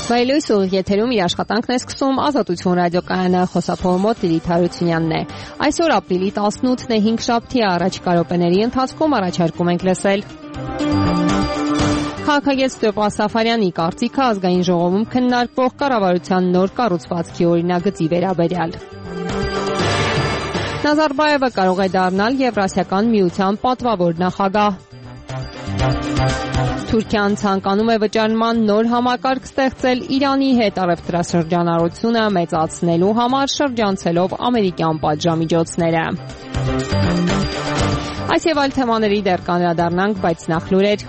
Վայելույս ուղիղ եթերում իր աշխատանքն է սկսում Ազատություն ռադիոկայանը, խոսափողը մոտ Լիլիթ Հարությունյանն է։ Այսօր ապրիլի 18-ն է, 5 շաբթի, առաջիկա րոպեների ընթացքում առաջարկում ենք լսել քաղաքագետ Ստեփան Սաֆարյանի կարծիքը ազգային ժողովում քննարկվող կառավարության նոր կառուցվածքի օրինագծի վերաբերյալ։ Նազարբաևը կարող է դառնալ Եվրասիական միության պատվավոր նախագահ։ Թուրքիան ցանկանում է վճարման նոր համակարգ ստեղծել Իրանի հետ առևտրաշրջանառությունը մեծացնելու համար, շրջանցելով ամերիկյան պատժամիջոցները։ Այս եւ այլ թեմաների դեռ կանդրադառնանք, բայց նախ լուրեր։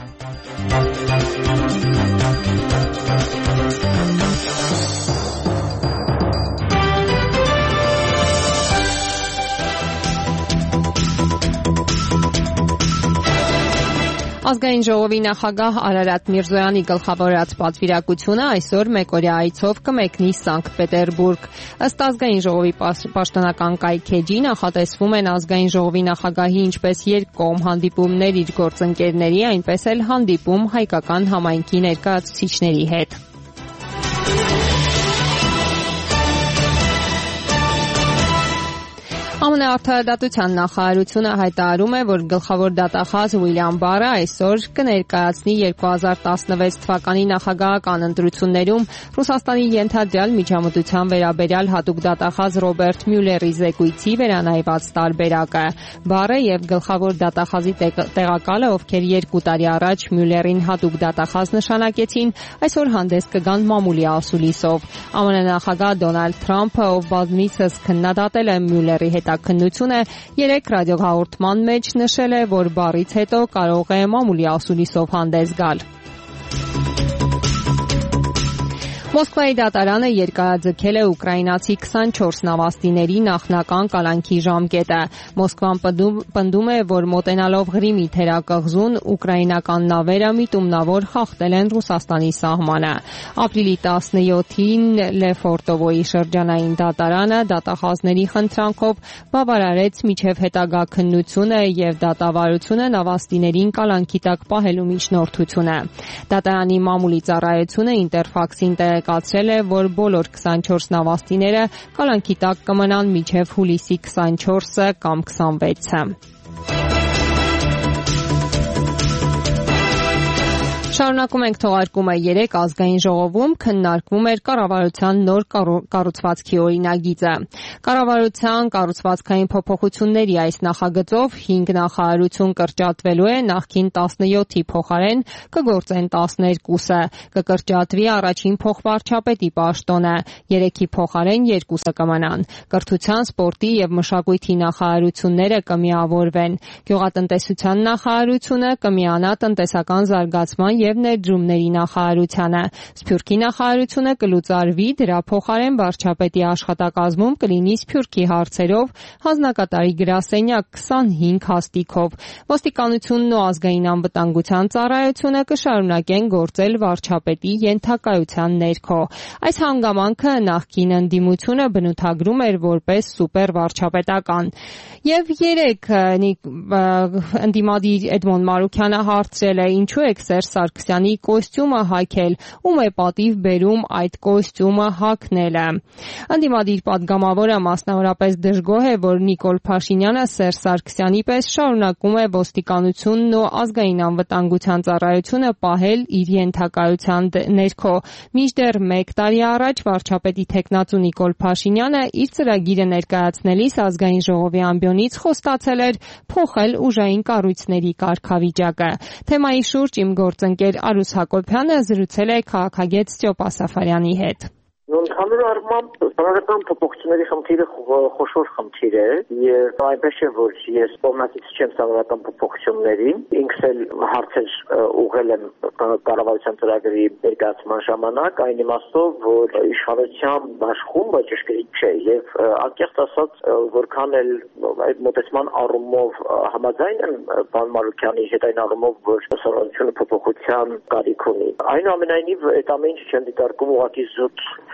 Ազգային ժողովի նախագահ Արարատ Միրզոյանի գլխավորած պատվիրակությունը այսօր մեկօրյա այցով կմեկնի Սանկտ Պետերբուրգ։ Ըստ ազգային ժողովի պաշտոնական կայքեջի նախատեսվում են ազգային ժողովի նախագահի ինչպես երկկողմ հանդիպումներ իր գործընկերների, այնպես էլ հանդիպում հայկական համայնքի ներկայացուցիչների հետ։ ԱՄՆ արդարադատության նախարարությունը հայտարարում է, որ գլխավոր դատախազ Ուիլյամ Բարը այսօր կներկայացնի 2016 թվականի նախագահական ընտրություններում Ռուսաստանի ենթադրյալ միջամտության վերաբերյալ հատուկ դատախազ Ռոբերտ Մյուլլերի զեկույցի վերանայված տարբերակը։ Բարը եւ գլխավոր դատախազի տեղակալը, ովքեր 2 տարի առաջ Մյուլլերին հատուկ դատախազ նշանակեցին, այսօր հանդես կգան մամուլի ասուլիսով։ ԱՄՆ նախագահ Դոնալդ Թրամփը, ով բազմիցս քննադատել է Մյուլլերի հետաքննությունը, 3 ռադիոհաղորդման մեջ նշել է, որ Բարից հետո կարող է մամուլի ասուլիսով հանդես գալ։ Մոսկվայի դատարանը երկարաձգել է ուկրաինացի 24 նավաստիների նախնական կալանքի ժամկետը։ Մոսկվան պնդում է, որ մոտենալով Ղրիմի թերակղզուն ուկրաինական նավերը միտումնավոր խախտել են Ռուսաստանի սահմանը։ Ապրիլի 17-ին Լեֆորտովոյի շրջանային դատարանը դատախազների խնդրանքով բավարարեց միջև հետագա քննությունը եւ դատավարությունը նավաստիներին կալանքի տակ պահելու միջնորդությունը։ Դատարանի մամուլի ծառայությունը Ինտերֆաքսին կացրել է, որ բոլոր 24 նավաստիները կալանքի տակ կմնան մինչև հուլիսի 24-ը կամ 26-ը։ Շարունակում ենք թողարկումը 3 ազգային ժողովում քննարկվում էր կառավարության նոր կառուցվածքի օրինագիծը։ Կառավարության կառուցվածքային փոփոխությունների այս նախագծով 5 նախարարություն կրճատվելու է, նախկին 17-ի փոխարեն կգործեն 12-ը, կկրճատվի առաջին փոխվարչապետի պաշտոնը, 3-ի փոխարեն 2-ը կմնան։ Կրթության, սպորտի եւ մշակույթի նախարարությունները կմիավորվեն։ Գյուղատնտեսության նախարարությունը կմիանա տնտեսական զարգացման եւ ներդրումների նախարարությանը։ Սփյուռքի նախարարությունը կլուծարվի, դրա փոխարեն վարչապետի աշխատակազմում կլինի Սփյուռքի հարցերով հանձնակատարի գրասենյակ 25 հաստիքով։ Ոստիկանությունն ու ազգային անվտանգության ծառայությունը կշարունակեն գործել վարչապետի ենթակայության ներքո։ Այս հանգամանքը նախկին ընդդիմությունը բնութագրում էր որպես սուպեր վարչապետական։ Եվ 3 ընդդիմադիր Էդմոն Մարուքյանը հարցրել է, ինչու եք Սերժ Սարգսյանի կոստյումը հագել, ում է պատիվ բերում այդ կոստյումը հագնելը։ Ընդդիմադիր պատգամավորը մասնավորապես դժգոհ է, որ Նիկոլ Փաշինյանը Սերժ Սարգսյանի պես շարունակում է ոստիկանությունն ու ազգային անվտանգության ծառայությունը պահել իր ենթակայության ներքո։ Մինչդեռ 1 տարի առաջ վարչապետի թեկնածու Նիկոլ Փաշինյանը իր ծրագիրը ներկայացնելիս ազգային ժողովի ամբիոնից խոստացել էր փոխել ուժային կառույցների կարգավիճակը։ Թեմայի շուրջ իմ գործընկեր Արուս Հակոբյանը զրուցել է քաղաքագետ Ստեփան Սաֆարյանի հետ։ Ընդհանուր առմամբ բնական փոփոխությունների խնդիրը խոշոր խնդիր է եւ այնպես է, որ ես կողմնակից չեմ սովորական փոփոխություններին, ինքս էլ հարցեր ուղղել եմ կառավարության ծրագրի ներկայացման ժամանակ, այն իմաստով, որ իշխանության բաշխումը ճշգրիտ չէ եւ անկեղծ ասած, որքան էլ այդ մոտեցման առումով համաձայն եմ պարոն Մարուքյանի հետ այն առումով, որ սովորությունը փոփոխության կարիք ունի։ Այնուամենայնիվ այդ ամեն ինչը չեն դիտարկում ուղղակի զուտ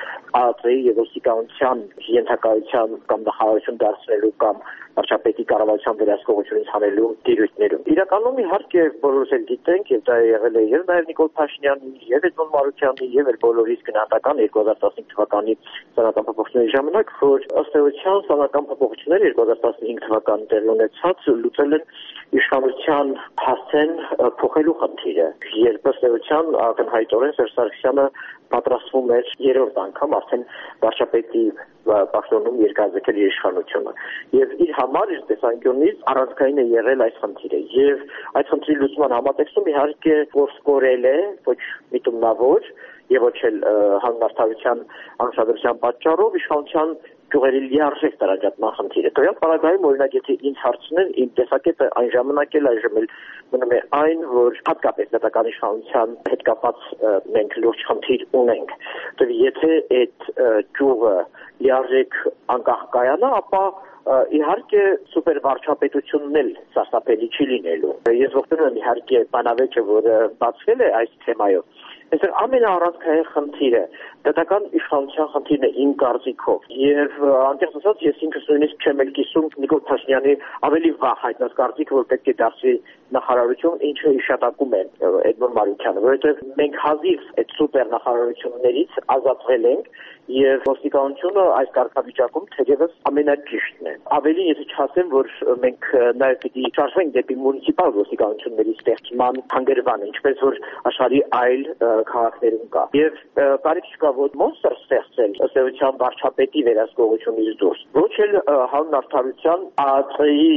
ԱԱԾ-ի եւ ոստիկանության ենթակայության կամ նախարարություն դարձնելու կամ վարչապետի կառավարության վերահսկողությունից հանելու դիրույթներում։ Իրականում իհարկե բոլորս էլ գիտենք եւ դա եղել է եւ նաեւ Նիկոլ Փաշինյանի եւ Էդմոն Մարուկյանի եւ էլ բոլորիս գնահատական 2015 թվականի սանական փոփոխությունների ժամանակ, որ ըստ էության սանական փոփոխությունները 2015 թվականին տեղի ունեցած լուծել են իշխանության հասցեն փոխելու խնդիրը։ Երբ ըստ էության ակնհայտորեն Սերժ Սարգսյանը պատրաստվում էր երրորդ անգամ արդեն վարչապետի պաշտոնում երկարաձգել իր իշխանությունը։ Եվ իր համար իր տեսանկյունից առանցքային է եղել այս խնդիրը։ Եվ այդ խնդրի լուծման համատեքստում իհարկե ոսկորել է ոչ միտումնավոր եւ ոչ էլ հանրարդարության անշադրության պատճառով իշխանության գյուղերի լիարժեք տարածման խնդիրը։ Տվյալ պարագայում օրինակ եթե ինձ հարցնեն, իմ տեսակետը այն ժամանակ էլ այժմ էլ մնում է այն, որ հատկապես պետական իշխանության հետ կապված մենք լուրջ խնդիր ունենք։ Դե եթե այդ գյուղը լիարժեք անկախ կայանա, ապա իհարկե սուպեր վարչապետությունն էլ սարսափելի չի լինելու։ Ես ողջունում եմ իհարկե բանավեճը, որը բացվել է այս թեմայով։ Այսինքն ամենաառանցքային խնդիրը պետական իշխանության խնդիրն է իմ կարծիքով։ Եվ անկեղծ ասած ես ինքս նույնիսկ չեմ էլ կիսում Նիկոլ Փաշինյանի ավելի վաղ հայտնած կարծիքը, որ պետք է դարձվի նախարարություն, ինչը հիշատակում է Էդմոն Մարուկյանը, որովհետև մենք հազիվ այդ սուպեր նախարարություններից ազատվել ենք եւ ոստիկանությունը այս կարգավիճակում թերևս ամենաճիշտն է։ Ավելի եթե չասեմ, որ մենք նաեւ պիտի շարժվենք դեպի մունիցիպալ ոստիկանությունների ստեղծման հանգրվան, ինչպես որ աշխարհի այլ քաղաքներում կա։ Եվ կարիք չկա որ մոնստր ստեղծել ըստ էության վարչապետի վերահսկողությունից դուրս։ Ոչ էլ հանրարդարության ԱԱԾ-ի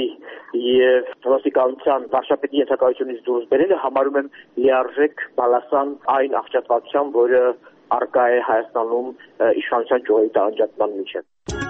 եւ ոստիկանության վարչապետի ենթակայությունից դուրս բերելը համարում եմ լիարժեք բալասան այն աղճատվածության, որը արկա է Հայաստանում իշխանության ճյուղերի տարանջատման միջև։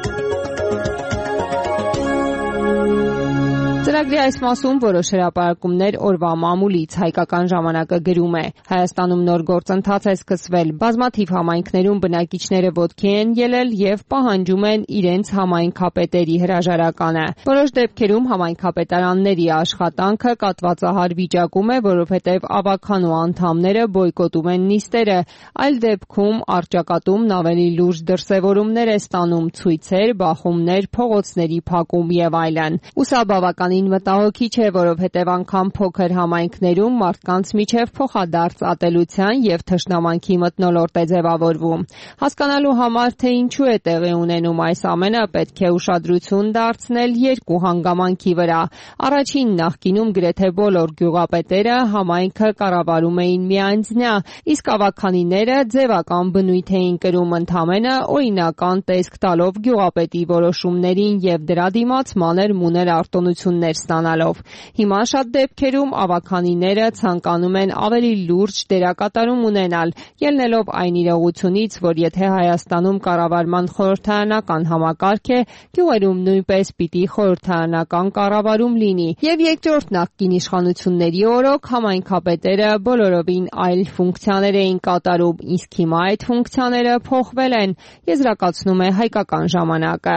Ծրագրի այս մասում որոշ հրապարակումներ օրվա մամուլից հայկական ժամանակը գրում է. Հայաստանում նոր գործընթաց է սկսվել, բազմաթիվ համայնքներում բնակիչները ոտքի են ելել եւ պահանջում են իրենց համայնքապետերի հրաժարականը։ Որոշ դեպքերում համայնքապետարանների աշխատանքը կատվածահար վիճակում է, որովհետեւ ավագանու անդամները բոյկոտում են նիստերը, այլ դեպքում առճակատումն ավելի լուրջ դրսևորումներ է ստանում՝ ցույցեր, բախումներ, փողոցների փակում եւ այլն։ Մտահոգիչ է, որովհետև անգամ փոքր համայնքներում մարդկանց միջև փոխադարձ ատելության եւ թշնամանքի մթնոլորտ է ձևավորվում։ Հասկանալու համար, թե ինչու է տեղի ունենում այս ամենը, պետք է ուշադրություն դարձնել երկու հանգամանքի վրա։ Առաջին նախկինում գրեթե բոլոր գյուղապետերը համայնքը կառավարում էին միանձնյա, իսկ ավագանիները ձևական բնույթ էին կրում ընդամենը օրինական տեսք տալով գյուղապետի որոշումներին եւ դրա դիմաց մանր-մուներ արտոնություններ ստանալով։ Հիմա շատ դեպքերում ավագանիները ցանկանում են ավելի լուրջ դերակատարում ունենալ, ելնելով այն իրողությունից, որ եթե Հայաստանում կառավարման խորհրդարանական համակարգ է, գյուղերում նույնպես պիտի խորհրդարանական կառավարում լինի։ Եվ երկրորդ նախկին իշխանությունների օրոք համայնքապետերը բոլորովին այլ ֆունկցիաներ էին կատարում, իսկ հիմա այդ ֆունկցիաները փոխվել են, եզրակացնում է հայկական ժամանակը։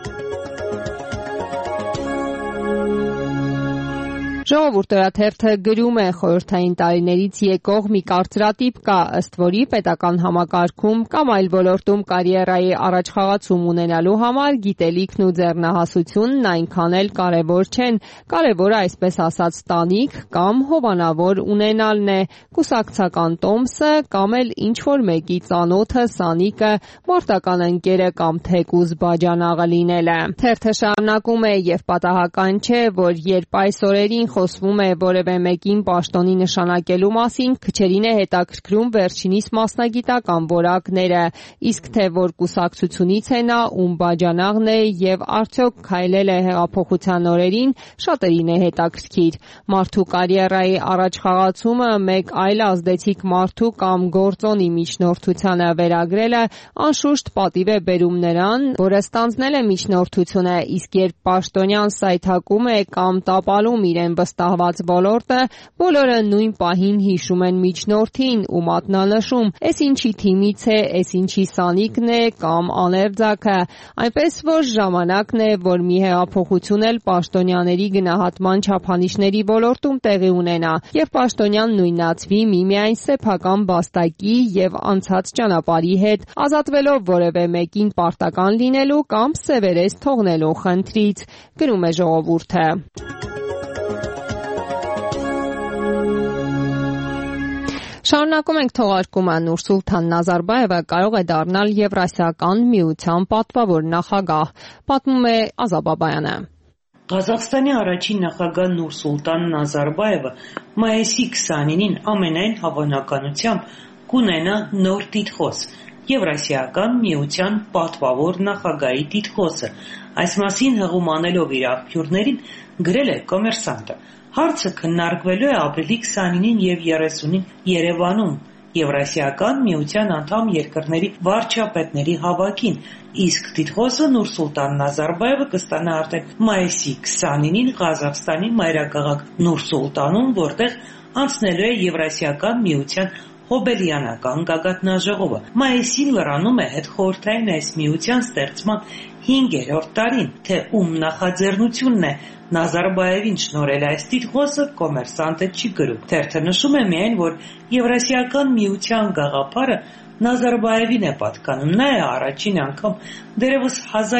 Ժողովուրդ օրաթերթը գրում է խորհրդային տարիներից եկող մի կարծրատիպ կա, ըստ որի պետական համակարգում կամ այլ ոլորտում կարիերայի առաջխաղացում ունենալու համար գիտելիքն ու ձեռնահասությունն այնքան էլ կարևոր չեն, կարևորը այսպես ասած տանիք կամ հովանավոր ունենալն է, կուսակցական տոմսը կամ էլ ինչ-որ մեկի ծանոթը, սանիկը, մարտական ընկերը կամ թեկուզ բաժանաղը լինելը։ Թերթը շարունակում է եւ պատահական չէ, որ երբ այս օրերին խոսվում է որևէ մեկին պաշտոնի նշանակելու մասին, քչերին է հետաքրքրում վերջինիս մասնագիտական որակները, իսկ թե որ կուսակցությունից է նա, ում բաժանաղն է եւ արդյոք քայլել է հեղափոխության օրերին, շատերին է հետաքրքիր։ Մարդու կարիերայի առաջխաղացումը մեկ այլ ազդեցիկ մարդու կամ գործոնի միջնորդությանը վերագրելը անշուշտ պատիվ է բերում նրան, որը ստանձնել է միջնորդությունը, իսկ երբ պաշտոնյան սայթակում է կամ տապալում իրեն վստահված ոլորտը, բոլորը նույն պահին հիշում են միջնորդին ու մատնանշում, էս ինչի թիմից է, էս ինչի սանիկն է կամ աներձակը, այնպես որ ժամանակն է, որ մի հեղափոխություն էլ պաշտոնյաների գնահատման չափանիշների ոլորտում տեղի ունենա եւ պաշտոնյան նույնացվի միմիայն սեփական բաստակի եւ անցած ճանապարհի հետ, ազատվելով որևէ մեկին պարտական լինելու կամ սևերես թողնելու խնդրից, գրում է ժողովուրդը։ Շարունակում ենք թողարկումը։ Նուրսուլթան Նազարբաևը կարող է դառնալ Եվրասիական միության պատվավոր նախագահ, պատմում է Ազաբաբայանը։ Ղազախստանի առաջին նախագահ Նուրսուլտան Նազարբաևը մայիսի 20-ին ամենայն հավանականությամբ կունենա նոր տիտղոս՝ Եվրասիական միության պատվավոր նախագահի տիտղոսը։ Այս մասին հղում անելով իր աղբյուրներին գրել է Կոմերսանտը։ Հարցը քննարկվելու է ապրիլի 29-ին եւ 30-ին Երևանում Եվրասիական միության անդամ երկրների վարչապետների հավաքին, իսկ տիտղոսը Նուրսուլտան Նազարբաևը կստանա արդեն մայիսի 29-ին Ղազախստանի մայրաքաղաք Նուրսուլտանում, որտեղ անցնելու է Եվրասիական միության հոբելյանական գագաթնաժողովը։ Մայիսին լրանում է հետխորհրդային այս միության ստեղծման 5-րդ տարին, թե ում նախաձեռնությունն է Նազարբաևին շնորհել այս տիտղոսը Կոմերսանտը չի գրում։ Թերթը նշում է միայն, որ Եվրասիական միության գաղափարը Նազարբաևին է պատկանում։ Նա է առաջին անգամ դեռևս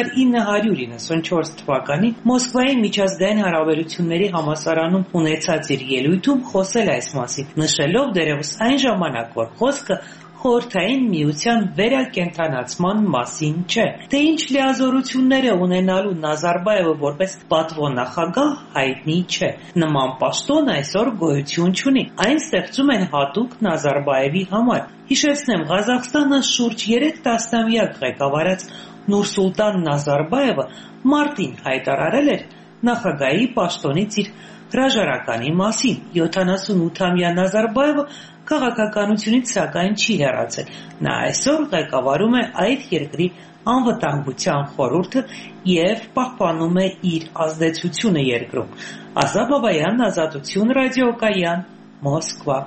1994 թվականին Մոսկվայի միջազգային հարաբերությունների համալսարանում ունեցած իր ելույթում խոսել այս մասին, նշելով դեռևս այն ժամանակ, որ խոսքը խորհրդային միության վերակենդանացման մասին չէ։ Թե ինչ լիազորություններ է ունենալու Նազարբաևը որպես պատվոնախագահ հայտնի չէ։ Նման պաշտոն այսօր գոյություն չունի։ Այն ստեղծում են հատուկ Նազարբաևի համար։ Հիշեցնեմ, Ղազախստանը շուրջ 3 տասնամյակ ղեկավարած Նուրսուլտան Նազարբաևը մարտին հայտարարել էր նախագահի պաշտոնից իր հրաժարականի մասին։ 78-ամյա Նազարբաևը քաղաքականությունից սակայն չի հեռացել։ Նա այսօր ղեկավարում է այդ երկրի անվտանգության խորհուրդը եւ պահպանում է իր ազդեցությունը երկրում։ Ազաբաբայան, Ազատություն ռադիոկայան, Մոսկվա։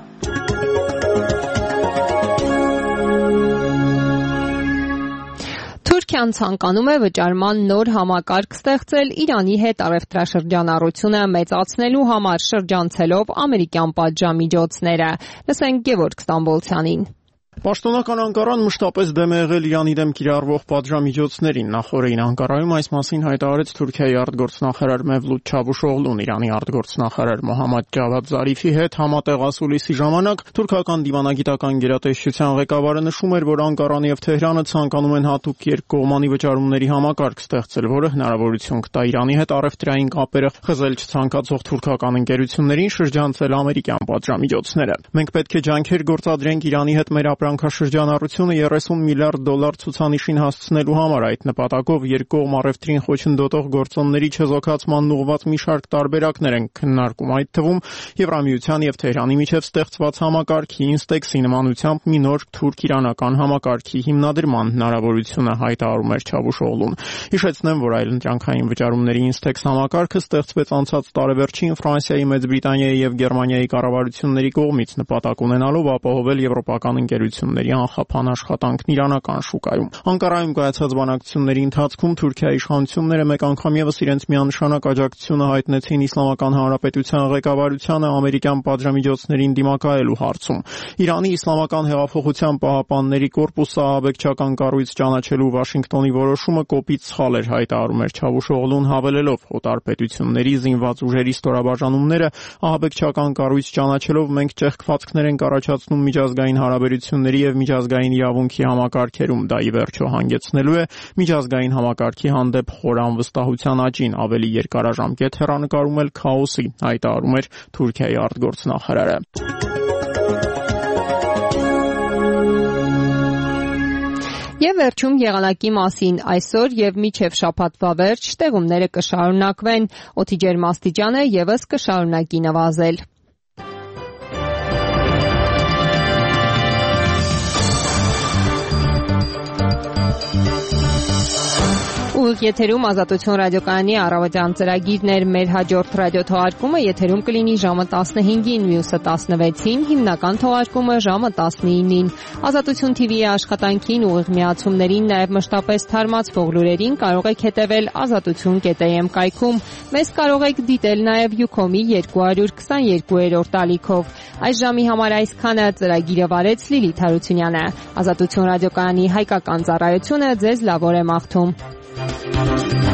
Թուրքիան ցանկանում է վճարման նոր համակարգ ստեղծել Իրանի հետ առևտրաշրջանառությունը մեծացնելու համար, շրջանցելով ամերիկյան պատժամիջոցները։ Լսենք Գևորգ Ստամբոլցյանին։ Պաշտոնական Անկարան մշտապես դեմ է եղել Իրանի դեմ կիրառվող պատժամիջոցներին։ Նախորդին Անկարայում այս մասին հայտարարեց Թուրքիայի արտգործնախարար Մևլութ Չավուշօղլուն։ Իրանի արտգործնախարար Մոհամմադ Ջավադ Զարիֆի հետ համատեղ ասուլիսի ժամանակ թուրքական դիվանագիտական գերատեսչության ղեկավարը նշում էր, որ Անկարան եւ Թեհրանը ցանկանում են հատուկ երկկողմանի վճարումների համակարգ ստեղծել, որը հնարավորություն կտա Իրանի հետ առևտրային կապերը խզել չցանկացող թուրքական ընկերություններին շրջանցել ամերիկյան պատժամիջոցները։ Մենք պետք է ջանքեր գործադրենք Իրանի հետ մեր ապրանքաշրջանառությունը $30 միլիարդ ցուցանիշին հասցնելու համար։ Այդ նպատակով երկկողմ առևտրին խոչընդոտող գործոնների չեզոքացման ուղղված մի շարք տարբերակներ են քննարկում, այդ թվում Եվրամիության եւ Թեհրանի միջև ստեղծված համակարգի Ինստեքսի նմանությամբ մի նոր թուրք-իրանական համակարգի հիմնադրման հնարավորությունը, հայտարարում էր Չավուշօղլուն։ Հիշեցնեմ, որ այլընտրանքային վճարումների Ինստեքս համակարգը ստեղծվեց անցած տարեվերջին Ֆրանսիայի, Մեծ Բրիտանիայի եւ Գերմանիայի կառավարությունների կողմից, նպատակ ունենալով ապահովել եվրոպական ընկերությունների անխափան աշխատանքն իրանական շուկայում։ Անկարայում կայացած բանակցությունների ընթացքում Թուրքիայի իշխանությունները մեկ անգամ եւս իրենց միանշանակ աջակցությունը հայտնեցին Իսլամական Հանրապետության ղեկավարությանը ամերիկյան պատժամիջոցներին դիմակայելու հարցում։ Իրանի Իսլամական հեղափոխության պահապանների կորպուսը ահաբեկչական կառույց ճանաչելու Վաշինգտոնի որոշումը կոպիտ սխալ էր, հայտարարում էր Չավուշօղլուն, հավելելով, օտար պետությունների զինված ուժերի ստորաբաժանումները ահաբեկչական կառույց ճանաչելով մենք ճեղքվածքներ ենք առաջացնում միջազգային հարաբերությունների եւ միջազգային իրավունքի համակարգերում, դա ի վերջո հանգեցնելու է միջազգային համակարգի հանդեպ խոր անվստահության աճին, ավելի երկարաժամկետ հեռանկարում էլ քաոսի, հայտարարում էր Թուրքիայի արտգործնախարարը։ Եվ վերջում եղանակի մասին այսօր եւ մինչեւ շաբաթվա վերջ տեղումները կշարունակվեն, օդի ջերմաստիճանը եւս կշարունակի նվազել։ Ուղիղ եթերում Ազատություն ռադիոկայանի առավոտյան ծրագիրն էր։ Մեր հաջորդ ռադիոթողարկումը եթերում կլինի ժամը 15-ին, մյուսը 16-ին, հիմնական թողարկումը ժամը 19-ին։ Ազատություն TV-ի աշխատանքին, ուղիղ միացումներին, նաև մշտապես թարմացվող լուրերին կարող եք հետևել azatutun.am կայքում։ Մեզ կարող եք դիտել նաև Ucom-ի 222-րդ ալիքով։ Այս ժամի համար այսքանը, ծրագիրը վարեց Լիլիթ Հարությունյանը։ Ազատություն ռադիոկայանի հայկական ծառայությունը ձեզ լավ օր է մաղթում։